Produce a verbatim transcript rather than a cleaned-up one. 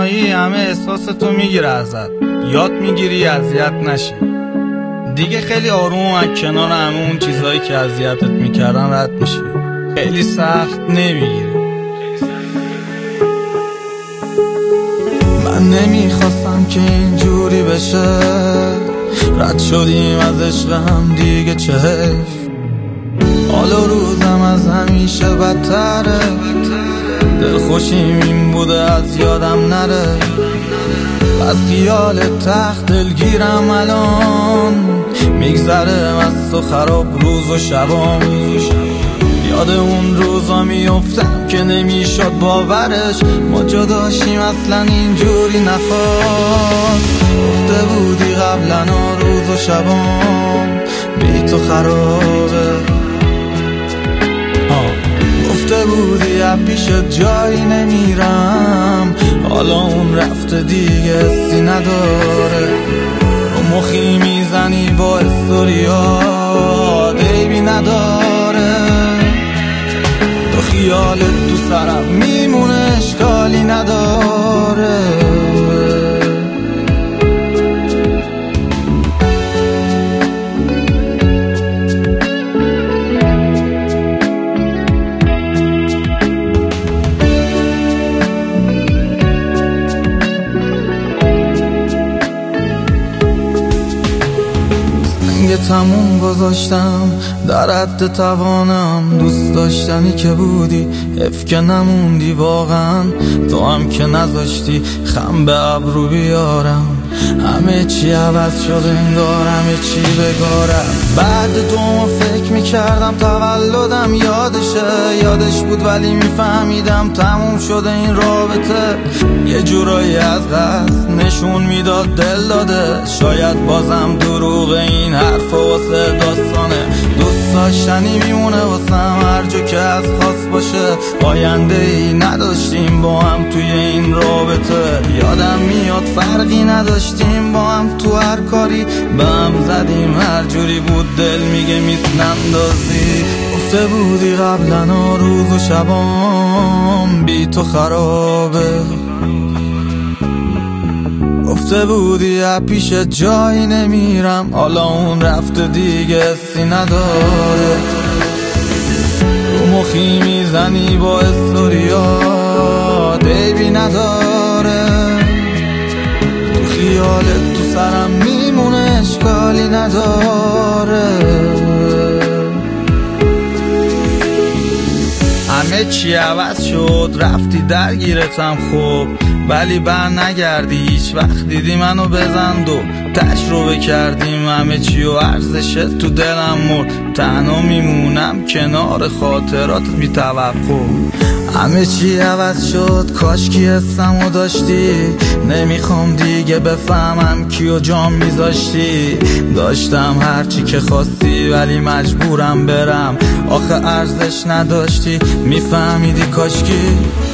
تنهایی همه احساس تو میگیره ازت، یاد میگیری اذیت نشی دیگه. خیلی آروم از کنار همه اون چیزایی که اذیتت میکردن رد میشی، خیلی سخت نمیگیری. من نمیخواستم که اینجوری بشه، رد شدیم از عشق هم دیگه چه حیف. حالا روزم از همیشه بدتره، دلخوشیم این بوده از یادم نره. از خیال تخت دلگیرم الان، میگذره از تو خراب روز و شبام. یاد اون روزا میافتم که نمیشد باورش، ما جداشیم اصلا اینجوری نخواست. گفته بودی قبلا روز و شبام بی تو خرابه، گفته بودی از پیش جایی نمیرم، حالا اون رفته دیگه حسی نداره. رو مخی میزنی با استوریا دیبی نداره، تو خیالت تو سرم میمونه اشکالی نداره. تموم گذاشتم در حد توانم، دوست داشتنی که بودی حیف که نموندی واقعا. تو هم که نذاشتی خم به ابرو بیارم، همه چی عوض شده انگار همه چی بگارم. بعد دو ماه فکر میکردم تولدم یادشه، یادش بود ولی میفهمیدم تموم شده این رابطه. یه جورایی از قصد نشون میداد دل داده، شاید بازم دروغ این حرف واسه داستانه. دوست داشتنی میمونه واسم هر جا که از خاص باشه، آینده ای نداشتیم با هم توی این رابطه. یادم میاد فرقی نداشتیم با هم تو هر کاری، به هم زدیم هر جوری بود دل میگه میسنندازی. گفته بودی قبلا روز و شبام بی تو خرابه، گفته بودی از پیش جایی نمیرم، حالا اون رفته دیگه حسی نداره. رو مخی میزنی با استوریا دیبی نداره، تو خیالت تو سرم میمونه اشکالی نداره. همه چی عوض شد رفتی درگیرتم خوب، ولی بر نگردی هیچ وقت دیدی منو بزند و تجربه کردیم همه چی و ارزشت تو دلم مرد. تنها میمونم کنار خاطرات بی توقع. همه چی عوض شد کاش کی حسمو داشتی، نمیخوام دیگه بفهمم کیو جام میذاشتی. داشتم هرچی که خواستی ولی مجبورم برم، آخه ارزش نداشتی میفهمیدی کاشکی.